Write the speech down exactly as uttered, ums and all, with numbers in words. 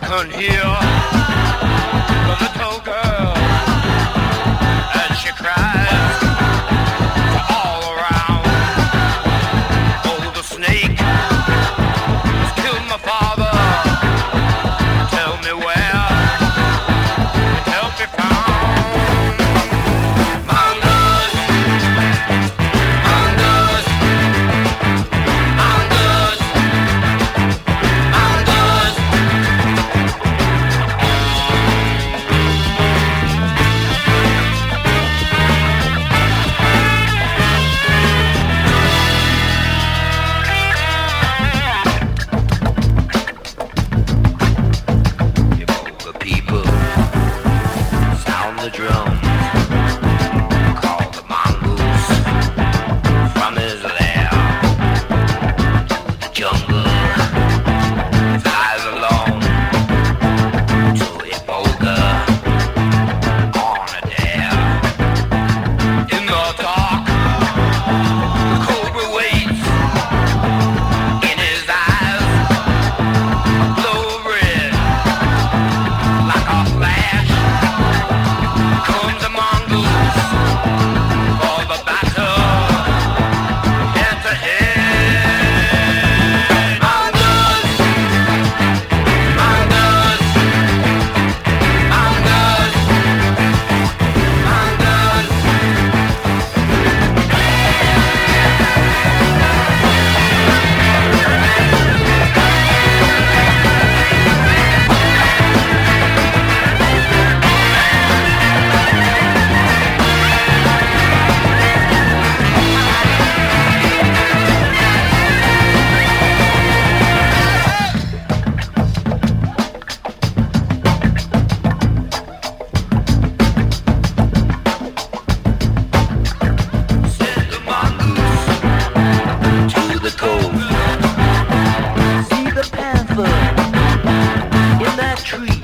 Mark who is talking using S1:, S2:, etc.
S1: couldn't hear the little girl as she cries all around. Oh, the snake has killed my father. Tell me where to help me found. Mongoose, mongoose, mongoose, mongoose. The people sound the drums, call the mongoose from his lair to the jungle. Flies alone to Iboga on a dare. In the dark, the cobra waits. In his eyes, a glow of red. Like a flash comes a mongoose for the battle head to head. Mongoose, mongoose, mongoose, mongoose. Send the mongoose to the cove. See the panther in that tree.